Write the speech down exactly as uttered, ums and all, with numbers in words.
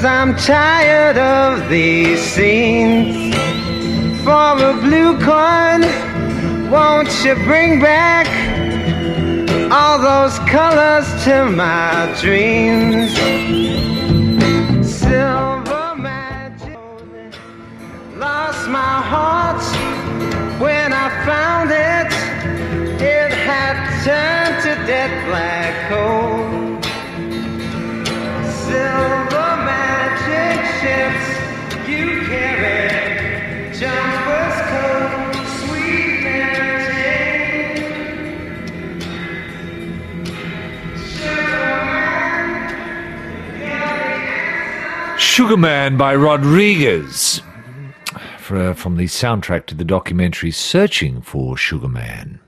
I'm tired of these scenes. For a blue coin, won't you bring back all those colors to my dreams? Silver magic lost my heart when I found it. It had turned to dead black coal. Silver magic ships you carry, jumpers coat, sweet Mary Jane. Sugar Man by Rodriguez, for, uh, from the soundtrack to the documentary Searching for Sugar Man.